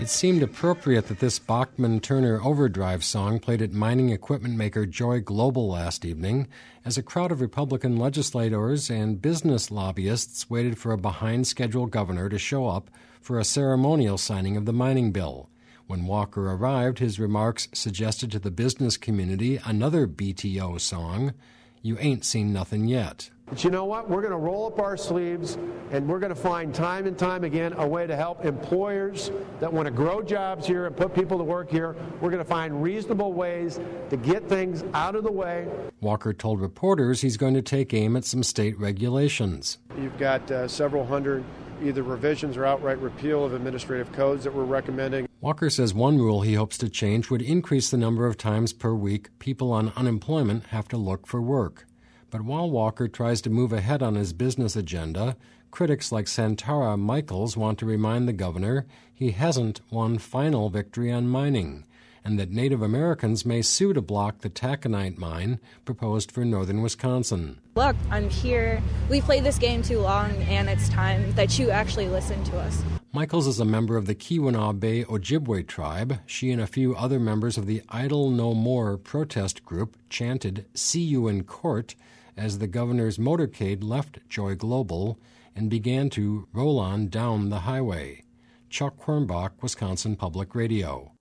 It seemed appropriate that this Bachman-Turner Overdrive song played at mining equipment maker Joy Global last evening as a crowd of Republican legislators and business lobbyists waited for a behind-schedule governor to show up for a ceremonial signing of the mining bill. When Walker arrived, his remarks suggested to the business community another BTO song, "You Ain't Seen Nothing Yet." But you know what? We're going to roll up our sleeves, and we're going to find time and time again a way to help employers that want to grow jobs here and put people to work here. We're going to find reasonable ways to get things out of the way. Walker told reporters he's going to take aim at some state regulations. You've got several hundred either revisions or outright repeal of administrative codes that we're recommending. Walker says one rule he hopes to change would increase the number of times per week people on unemployment have to look for work. But while Walker tries to move ahead on his business agenda, critics like Santara Michaels want to remind the governor he hasn't won final victory on mining, and that Native Americans may sue to block the taconite mine proposed for northern Wisconsin. Look, I'm here. We've played this game too long, and it's time that you actually listen to us. Michaels is a member of the Keweenaw Bay Ojibwe tribe. She and a few other members of the Idle No More protest group chanted "See You in Court" as the governor's motorcade left Joy Global and began to roll on down the highway. Chuck Quirmbach, Wisconsin Public Radio.